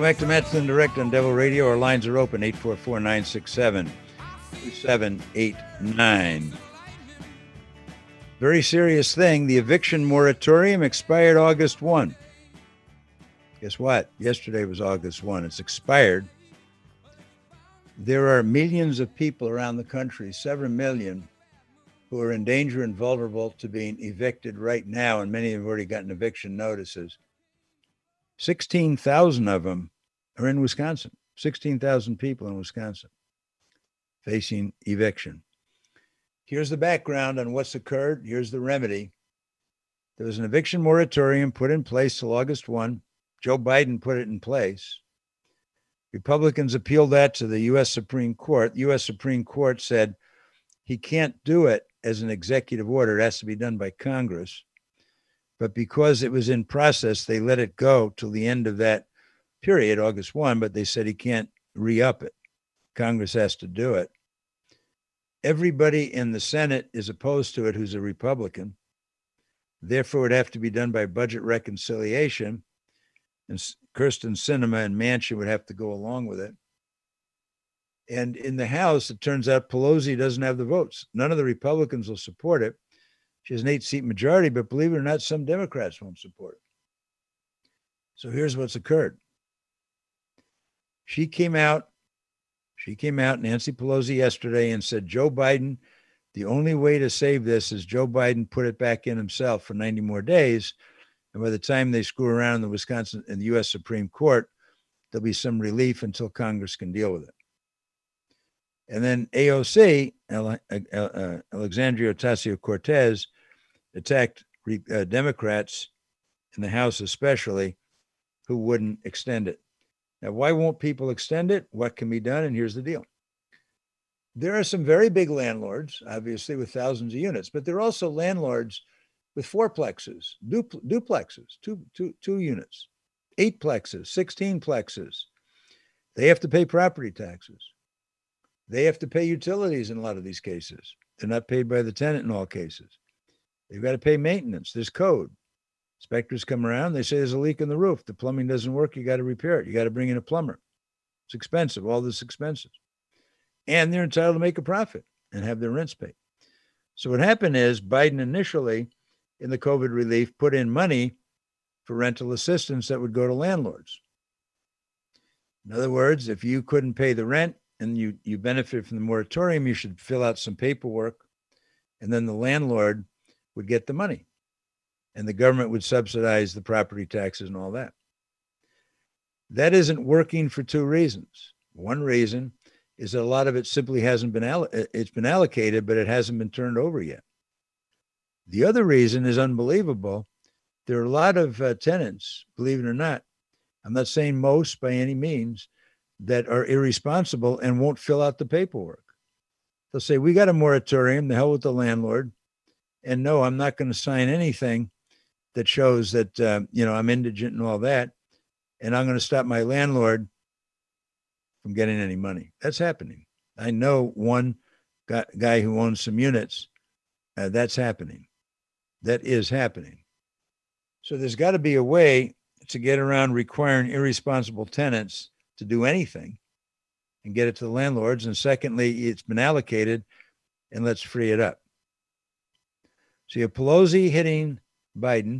Welcome back to Matt Flynn Direct on Devil Radio. Our lines are open, 844-967-2789. Very serious thing. The eviction moratorium expired August 1. Guess what? Yesterday was August 1. It's expired. There are millions of people around the country, several million, who are in danger and vulnerable to being evicted right now, and many have already gotten eviction notices. 16,000 of them are in Wisconsin. 16,000 people in Wisconsin facing eviction. Here's the background on what's occurred. Here's the remedy. There was an eviction moratorium put in place till August 1. Joe Biden put it in place. Republicans appealed that to the U.S. Supreme Court. The U.S. Supreme Court said he can't do it as an executive order. It has to be done by Congress. But because it was in process, they let it go till the end of that period, August 1, but they said he can't re-up it. Congress has to do it. Everybody in the Senate is opposed to it who's a Republican. Therefore, it would have to be done by budget reconciliation. And Kyrsten Sinema and Manchin would have to go along with it. And in the House, it turns out Pelosi doesn't have the votes. None of the Republicans will support it. She has an 8-seat majority, but believe it or not, some Democrats won't support it. So here's what's occurred. She came out, Nancy Pelosi, yesterday and said, Joe Biden, the only way to save this is Joe Biden put it back in himself for 90 more days. And by the time they screw around in the Wisconsin and the U.S. Supreme Court, there'll be some relief until Congress can deal with it. And then AOC, Alexandria Ocasio-Cortez, attacked Democrats in the House especially who wouldn't extend it. Now, why won't people extend it? What can be done? And here's the deal. There are some very big landlords, obviously, with thousands of units, but there are also landlords with fourplexes, duplexes, two units, 8 plexes, 16 plexes. They have to pay property taxes. They have to pay utilities in a lot of these cases. They're not paid by the tenant in all cases. They've got to pay maintenance. There's code. Inspectors come around. They say there's a leak in the roof. The plumbing doesn't work. You got to repair it. You got to bring in a plumber. It's expensive. All this expensive. And they're entitled to make a profit and have their rents paid. So what happened is Biden initially, in the COVID relief, put in money for rental assistance that would go to landlords. In other words, if you couldn't pay the rent and you benefit from the moratorium, you should fill out some paperwork, and then the landlord would get the money. And the government would subsidize the property taxes and all that. That isn't working for 2 reasons. One reason is that a lot of it simply hasn't been it's been allocated, but it hasn't been turned over yet. The other reason is unbelievable. There are a lot of tenants, believe it or not, I'm not saying most by any means, that are irresponsible and won't fill out the paperwork. They'll say, we got a moratorium, the hell with the landlord. And no, I'm not going to sign anything that shows that, I'm indigent and all that. And I'm going to stop my landlord from getting any money. That's happening. I know one guy who owns some units. That's happening. That is happening. So there's got to be a way to get around requiring irresponsible tenants to do anything and get it to the landlords. And secondly, it's been allocated, and let's free it up. So you have Pelosi hitting Biden.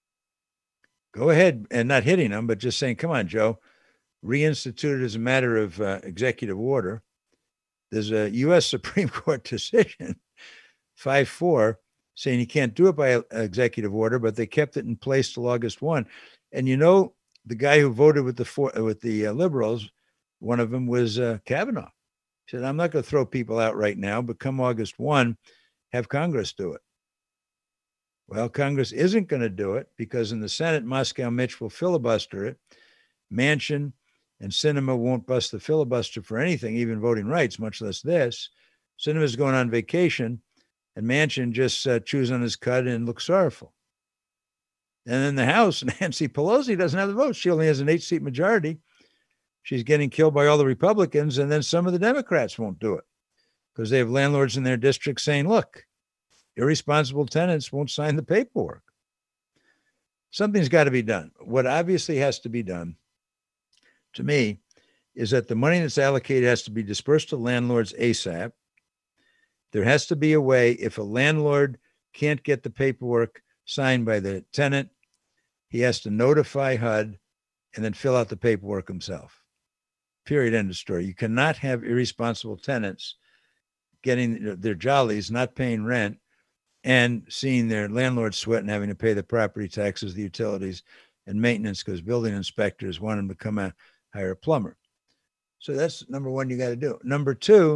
Go ahead, and not hitting him, but just saying, come on, Joe, reinstitute it as a matter of executive order. There's a U.S. Supreme Court decision, 5-4, saying you can't do it by executive order, but they kept it in place till August 1. And the guy who voted with the liberals, one of them was Kavanaugh. He said, I'm not going to throw people out right now, but come August 1, have Congress do it. Well, Congress isn't going to do it because in the Senate, Moscow Mitch will filibuster it. Manchin and Sinema won't bust the filibuster for anything, even voting rights, much less this. Sinema's going on vacation, and Manchin just chews on his cud and looks sorrowful. And in the House, Nancy Pelosi doesn't have the votes. She only has an 8-seat majority. She's getting killed by all the Republicans, and then some of the Democrats won't do it because they have landlords in their district saying, look, irresponsible tenants won't sign the paperwork. Something's got to be done. What obviously has to be done to me is that the money that's allocated has to be dispersed to landlords ASAP. There has to be a way, if a landlord can't get the paperwork signed by the tenant, he has to notify HUD and then fill out the paperwork himself. Period. End of story. You cannot have irresponsible tenants getting their jollies, not paying rent, and seeing their landlord sweat and having to pay the property taxes, the utilities, and maintenance because building inspectors want them to come hire a plumber. So that's number one you got to do. Number two,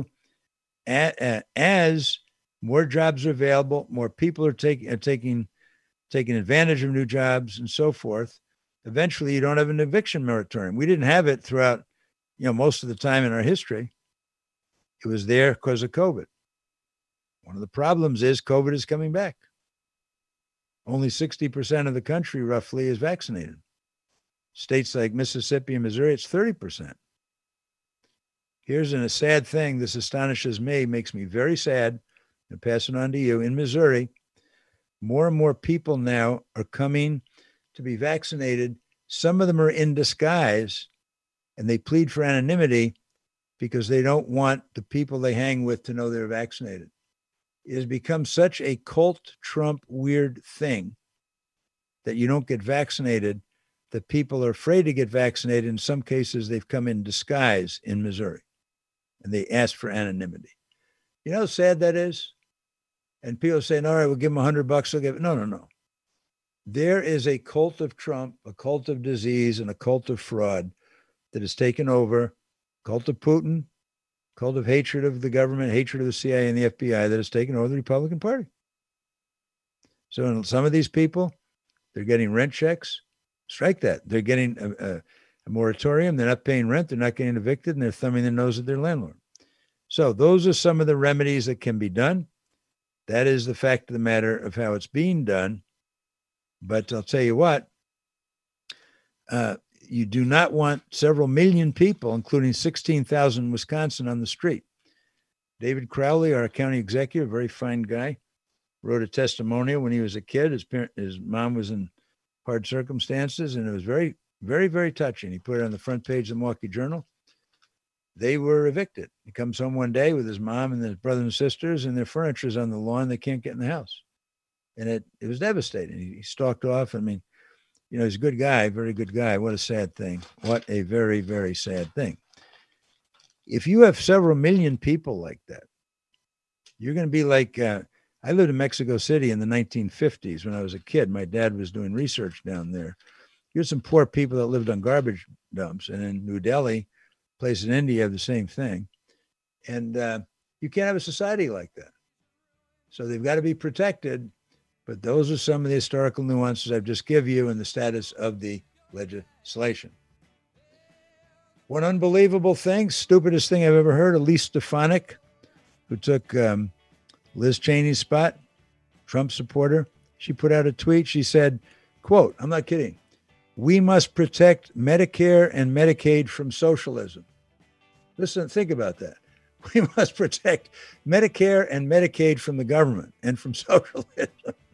as more jobs are available, more people are taking advantage of new jobs and so forth, eventually you don't have an eviction moratorium. We didn't have it throughout, most of the time in our history. It was there because of COVID. One of the problems is COVID is coming back. Only 60% of the country roughly is vaccinated. States like Mississippi and Missouri, it's 30%. Here's a sad thing. This astonishes me, makes me very sad. I'll pass it on to you. In Missouri, more and more people now are coming to be vaccinated. Some of them are in disguise, and they plead for anonymity because they don't want the people they hang with to know they're vaccinated. It has become such a cult Trump weird thing that you don't get vaccinated, that people are afraid to get vaccinated. In some cases, they've come in disguise in Missouri, and they ask for anonymity. You know how sad that is? And people saying, all right, we'll give them $100. They'll give it. No. There is a cult of Trump, a cult of disease, and a cult of fraud that has taken over, cult of Putin, cult of hatred of the government, hatred of the CIA and the FBI that has taken over the Republican Party. So some of these people, they're getting rent checks. Strike that. They're getting a moratorium. They're not paying rent. They're not getting evicted, and they're thumbing their nose at their landlord. So those are some of the remedies that can be done. That is the fact of the matter of how it's being done. But I'll tell you what, you do not want several million people, including 16,000 in Wisconsin, on the street. David Crowley, our county executive, very fine guy, wrote a testimonial when he was a kid. His mom was in hard circumstances, and it was very, very, very touching. He put it on the front page of the Milwaukee Journal. They were evicted. He comes home one day with his mom and his brothers and sisters, and their furniture's on the lawn. They can't get in the house. And it was devastating. He stalked off. I mean, he's a good guy, very good guy. What a sad thing. What a very, very sad thing. If you have several million people like that, you're going to be like, I lived in Mexico City in the 1950s when I was a kid. My dad was doing research down there. Here's some poor people that lived on garbage dumps. And in New Delhi, place in India, have the same thing. And you can't have a society like that. So they've got to be protected. But those are some of the historical nuances I've just given you in the status of the legislation. One unbelievable thing, stupidest thing I've ever heard, Elise Stefanik, who took Liz Cheney's spot, Trump supporter. She put out a tweet. She said, quote, I'm not kidding, "We must protect Medicare and Medicaid from socialism." Listen, think about that. We must protect Medicare and Medicaid from the government and from socialism.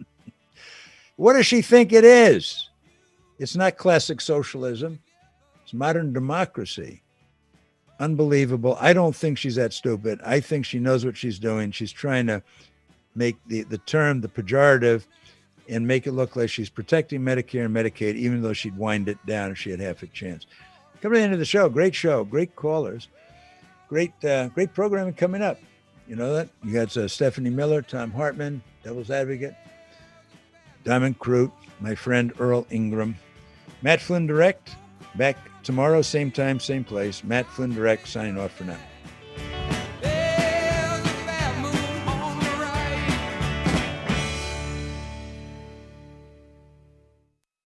What does she think it is? It's not classic socialism. It's modern democracy. Unbelievable. I don't think she's that stupid. I think she knows what she's doing. She's trying to make the term, the pejorative, and make it look like she's protecting Medicare and Medicaid, even though she'd wind it down if she had half a chance. Coming to the end of the show, great callers, great programming coming up. You know that? You got Stephanie Miller, Tom Hartman, Devil's Advocate, Diamond Crute, my friend Earl Ingram, Matt Flynn Direct, back tomorrow, same time, same place. Matt Flynn Direct signing off for now.